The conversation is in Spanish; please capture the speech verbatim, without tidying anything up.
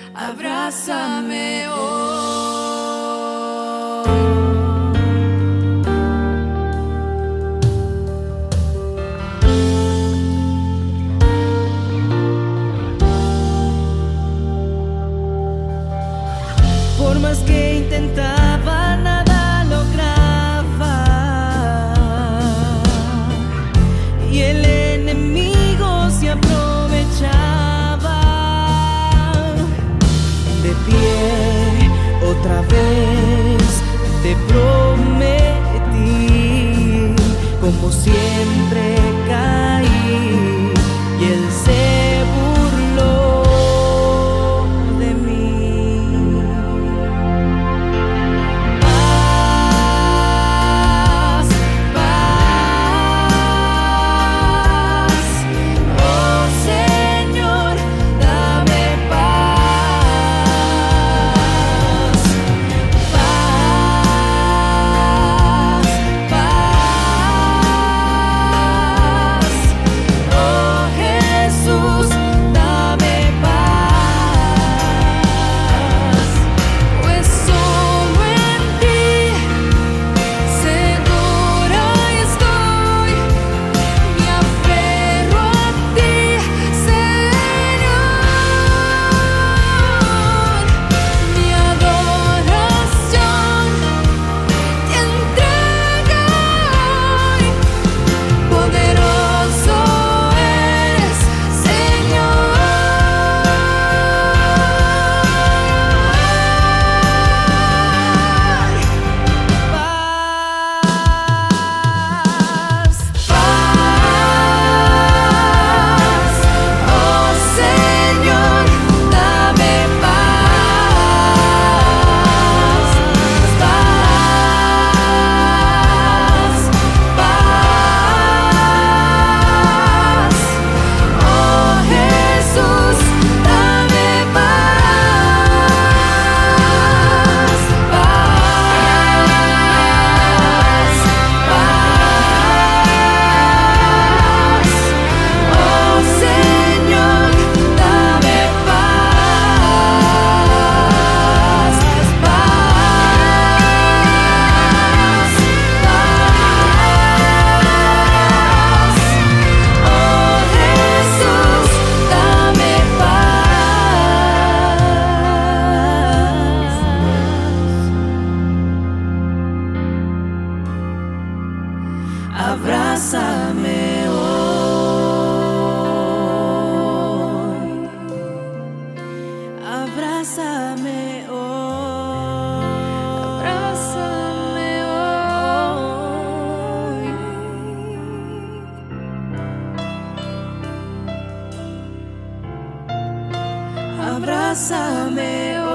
abrázame hoy. Por más que intentaba, nada lograba, y el enemigo se aprovechaba. De pie, otra vez te prometí, como siempre caí, y él se burló de mí. Paz, paz, oh Señor, dame paz. Paz, paz, oh Jesús, dame paz. Pues solo en ti segura estoy, me aferro a ti, Señor. Mi adoración te entrego hoy, poderoso eres, Señor. Paz, paz, oh Señor, dame paz. Paz, paz, oh Jesús, dame paz. Paz, paz, oh Señor, dame paz. Paz, paz, oh Jesús, dame paz. Abrázame hoy, abrázame hoy, abrázame hoy, abrázame hoy.